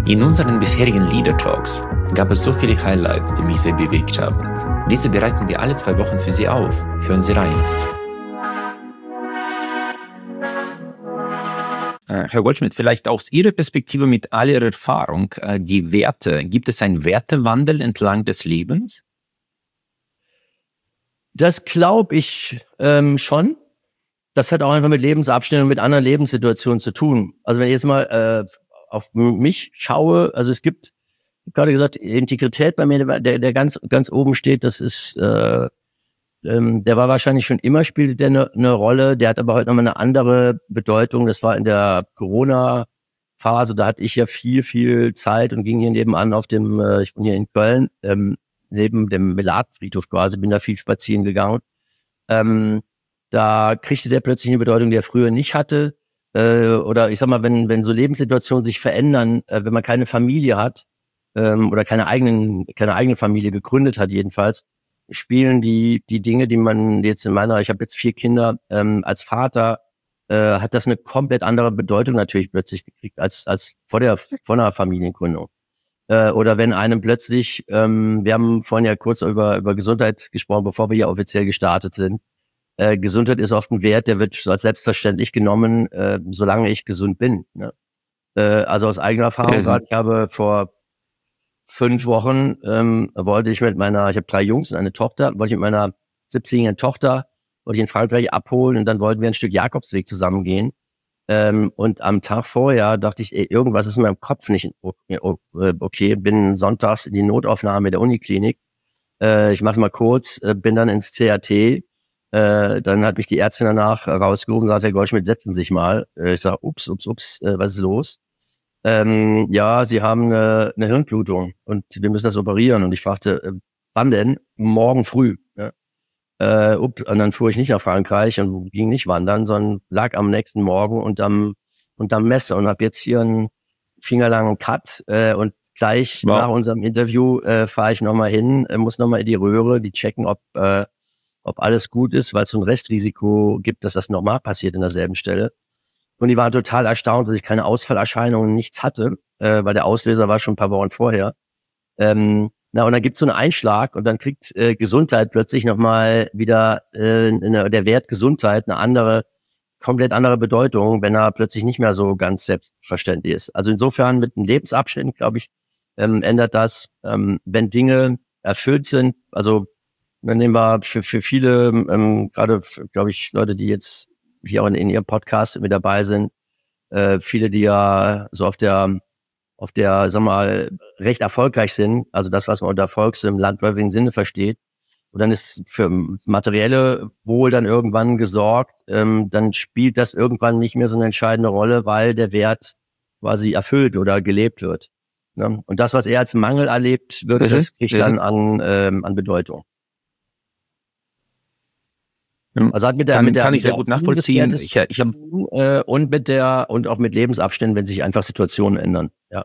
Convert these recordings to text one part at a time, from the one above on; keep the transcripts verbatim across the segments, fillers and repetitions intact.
In unseren bisherigen Leader Talks gab es so viele Highlights, die mich sehr bewegt haben. Diese bereiten wir alle zwei Wochen für Sie auf. Hören Sie rein. Herr Goldschmidt, vielleicht aus Ihrer Perspektive mit all Ihrer Erfahrung, die Werte, gibt es einen Wertewandel entlang des Lebens? Das glaube ich ähm, schon. Das hat auch einfach mit Lebensabschnitten und mit anderen Lebenssituationen zu tun. Also wenn ich jetzt mal äh, auf mich schaue, also es gibt, ich habe gerade gesagt, Integrität bei mir, der, der ganz ganz oben steht, das ist, äh, ähm, der war wahrscheinlich schon immer, spielte der eine ne Rolle, der hat aber heute nochmal eine andere Bedeutung. Das war in der Corona-Phase, da hatte ich ja viel, viel Zeit und ging hier nebenan auf dem, äh, ich bin hier in Köln, ähm, neben dem Melat-Friedhof quasi, bin da viel spazieren gegangen. Ähm, da kriegte der plötzlich eine Bedeutung, die er früher nicht hatte. Äh, oder ich sag mal, wenn wenn so Lebenssituationen sich verändern, äh, wenn man keine Familie hat ähm, oder keine eigenen keine eigene Familie gegründet hat jedenfalls, spielen die die Dinge, die man jetzt in meiner, ich habe jetzt vier Kinder, ähm, als Vater, äh, hat das eine komplett andere Bedeutung natürlich plötzlich gekriegt als als vor der vor einer Familiengründung. Äh, oder wenn einem plötzlich, ähm, wir haben vorhin ja kurz über über Gesundheit gesprochen, bevor wir hier offiziell gestartet sind. Äh, Gesundheit ist oft ein Wert, der wird als selbstverständlich genommen, äh, solange ich gesund bin. Ne? Äh, also aus eigener Erfahrung Mhm. gerade, ich habe vor fünf Wochen, ähm, wollte ich mit meiner, ich habe drei Jungs und eine Tochter, wollte ich mit meiner siebzehnjährigen Tochter, wollte ich in Frankreich abholen und dann wollten wir ein Stück Jakobsweg zusammen gehen. Ähm, und am Tag vorher dachte ich, ey, irgendwas ist in meinem Kopf nicht okay, bin sonntags in die Notaufnahme der Uniklinik. Äh, ich mach's mal kurz, äh, bin dann ins C A T. Äh, dann hat mich die Ärztin danach rausgerufen und sagt, Herr Goldschmidt, setzen Sie sich mal. Äh, ich sage, ups, ups, ups, äh, was ist los? Ähm, ja, Sie haben eine, eine Hirnblutung und wir müssen das operieren. Und ich fragte, äh, wann denn? Morgen früh. Ne? Äh, up, und dann fuhr ich nicht nach Frankreich und ging nicht wandern, sondern lag am nächsten Morgen unterm, unterm Messer und habe jetzt hier einen fingerlangen Cut äh, und gleich Wow. nach unserem Interview äh, fahre ich nochmal hin, äh, muss nochmal in die Röhre, die checken, ob äh, ob alles gut ist, weil es so ein Restrisiko gibt, dass das nochmal passiert in derselben Stelle. Und die waren total erstaunt, dass ich keine Ausfallerscheinungen, nichts hatte, äh, weil der Auslöser war schon ein paar Wochen vorher. Ähm, na, und dann gibt's so einen Einschlag und dann kriegt äh, Gesundheit plötzlich nochmal wieder, äh, eine, der Wert Gesundheit eine andere, komplett andere Bedeutung, wenn er plötzlich nicht mehr so ganz selbstverständlich ist. Also insofern mit einem Lebensabschnitt, glaube ich, ähm, ändert das, ähm, wenn Dinge erfüllt sind, also dann nehmen wir für, für viele, ähm, gerade, glaube ich, Leute, die jetzt hier auch in, in ihrem Podcast mit dabei sind, äh, viele, die ja so auf der, auf der, sag mal, recht erfolgreich sind, also das, was man unter Erfolgs im landläufigen Sinne versteht. Und dann ist für materielle Wohl dann irgendwann gesorgt, ähm, dann spielt das irgendwann nicht mehr so eine entscheidende Rolle, weil der Wert quasi erfüllt oder gelebt wird. Ne? Und das, was er als Mangel erlebt wird, Mhm. das kriegt Mhm. dann an, ähm, an Bedeutung. Also hat mit der, kann, mit der, kann ich mit sehr der gut nachvollziehen. des, Ich, ich hab, äh, und mit der, und auch mit Lebensabständen, wenn sich einfach Situationen ändern. Ja.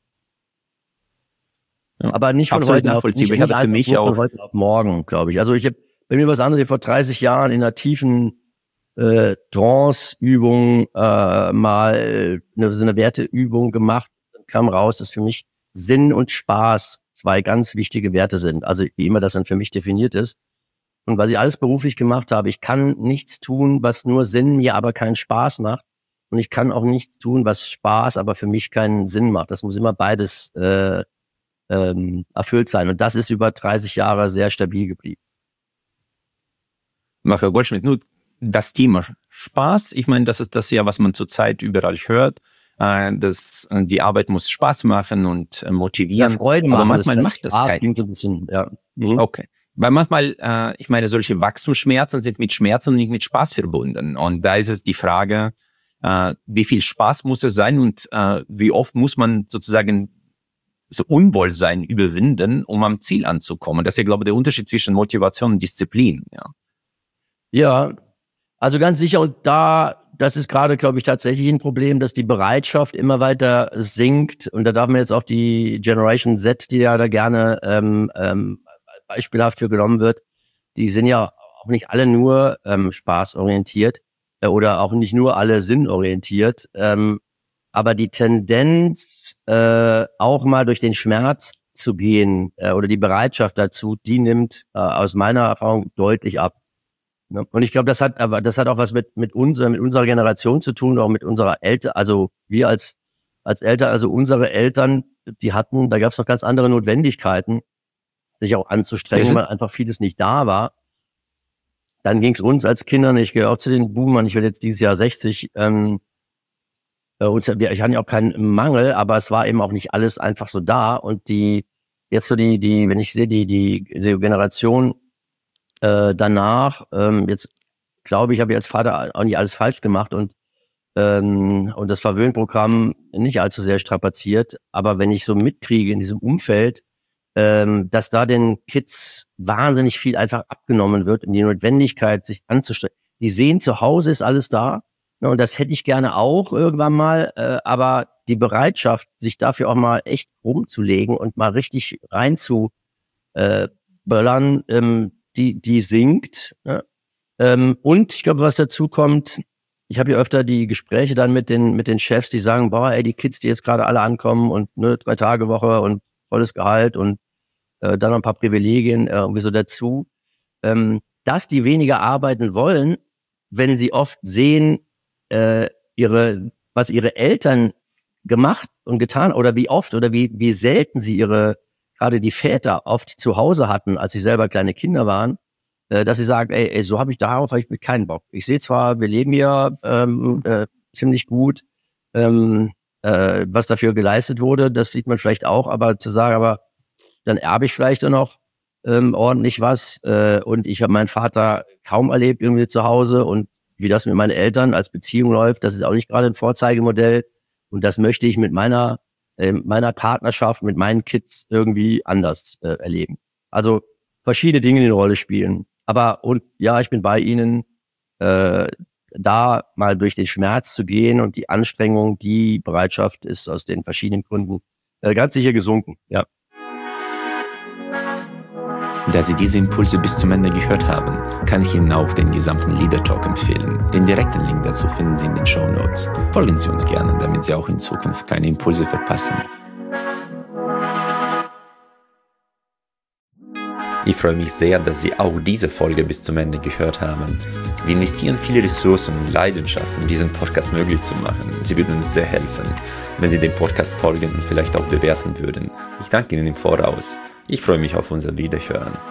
ja, Aber nicht von absolut heute auf, nicht, nachvollziehbar. Ich nicht habe für einfach mich so von auch, heute auf morgen, glaube ich. Also ich habe bei mir was anderes, ich hab vor dreißig Jahren in einer tiefen äh, Trance-Übung äh, mal eine, so eine Werteübung gemacht. Dann kam raus, dass für mich Sinn und Spaß zwei ganz wichtige Werte sind. Also wie immer das dann für mich definiert ist. Und was ich alles beruflich gemacht habe, ich kann nichts tun, was nur Sinn, mir aber keinen Spaß macht. Und ich kann auch nichts tun, was Spaß, aber für mich keinen Sinn macht. Das muss immer beides äh, ähm, erfüllt sein. Und das ist über dreißig Jahre sehr stabil geblieben. Herr Goldschmidt, nur das Thema Spaß, ich meine, das ist das ja, was man zurzeit überall hört. Äh, dass, äh, die Arbeit muss Spaß machen und äh, motivieren. Ja, Freude machen. Aber manchmal das macht das Spaß keinen. klingt so ein bisschen, ja. Mhm. Okay. Weil manchmal, äh, ich meine, solche Wachstumsschmerzen sind mit Schmerzen und nicht mit Spaß verbunden. Und da ist es die Frage, äh, wie viel Spaß muss es sein und äh, wie oft muss man sozusagen so Unwohlsein überwinden, um am Ziel anzukommen. Das ist ja, glaube ich, der Unterschied zwischen Motivation und Disziplin. Ja, ja, also ganz sicher. Und da, das ist gerade, glaube ich, tatsächlich ein Problem, dass die Bereitschaft immer weiter sinkt. Und da darf man jetzt auch die Generation Z, die ja da gerne ähm, ähm, beispielhaft für genommen wird, die sind ja auch nicht alle nur ähm, spaßorientiert äh, oder auch nicht nur alle sinnorientiert. Ähm, aber die Tendenz, äh, auch mal durch den Schmerz zu gehen äh, oder die Bereitschaft dazu, die nimmt äh, aus meiner Erfahrung deutlich ab. Ne? Und ich glaube, das hat aber das hat auch was mit mit unserer mit unserer Generation zu tun, auch mit unserer Eltern, also wir als als Eltern, also unsere Eltern, die hatten, da gab es noch ganz andere Notwendigkeiten, sich auch anzustrengen, weil einfach vieles nicht da war. Dann ging es uns als Kindern, ich gehöre auch zu den Boomern, ich werde jetzt dieses Jahr sechzig, ähm, uns, ich hatte ja auch keinen Mangel, aber es war eben auch nicht alles einfach so da. Und die, jetzt so die, die, wenn ich sehe, die, die, die Generation äh, danach, ähm, jetzt glaube ich, habe ich als Vater auch nicht alles falsch gemacht und ähm, und das Verwöhnprogramm nicht allzu sehr strapaziert. Aber wenn ich so mitkriege in diesem Umfeld, ähm, dass da den Kids wahnsinnig viel einfach abgenommen wird und die Notwendigkeit, sich anzustrengen. Die sehen, zu Hause ist alles da. Ne, und das hätte ich gerne auch irgendwann mal. Äh, aber die Bereitschaft, sich dafür auch mal echt rumzulegen und mal richtig rein zu äh, böllern, ähm, die, die sinkt. Ne? Ähm, und ich glaube, was dazu kommt, ich habe ja öfter die Gespräche dann mit den mit den Chefs, die sagen, boah, ey, die Kids, die jetzt gerade alle ankommen und ne, drei Tage Woche und volles Gehalt und äh, dann noch ein paar Privilegien äh, irgendwie so dazu, ähm, dass die weniger arbeiten wollen, wenn sie oft sehen, äh, ihre was ihre Eltern gemacht und getan oder wie oft oder wie wie selten sie ihre, gerade die Väter oft zu Hause hatten, als sie selber kleine Kinder waren, dass sie sagen, ey, ey so habe ich darauf hab ich keinen Bock. Ich sehe zwar, wir leben hier ähm, äh, ziemlich gut, ähm, äh, was dafür geleistet wurde, das sieht man vielleicht auch, aber zu sagen, aber dann erbe ich vielleicht dann noch ähm, ordentlich was äh, und ich habe meinen Vater kaum erlebt irgendwie zu Hause und wie das mit meinen Eltern als Beziehung läuft, das ist auch nicht gerade ein Vorzeigemodell und das möchte ich mit meiner äh, meiner Partnerschaft, mit meinen Kids irgendwie anders äh, erleben. Also verschiedene Dinge, die eine Rolle spielen. Aber und ja, ich bin bei Ihnen, äh, da mal durch den Schmerz zu gehen und die Anstrengung, die Bereitschaft ist aus den verschiedenen Gründen äh, ganz sicher gesunken, ja. Da Sie diese Impulse bis zum Ende gehört haben, kann ich Ihnen auch den gesamten Leader Talk empfehlen. Den direkten Link dazu finden Sie in den Shownotes. Folgen Sie uns gerne, damit Sie auch in Zukunft keine Impulse verpassen. Ich freue mich sehr, dass Sie auch diese Folge bis zum Ende gehört haben. Wir investieren viele Ressourcen und Leidenschaft, um diesen Podcast möglich zu machen. Sie würden uns sehr helfen, wenn Sie dem Podcast folgen und vielleicht auch bewerten würden. Ich danke Ihnen im Voraus. Ich freue mich auf unser Wiederhören.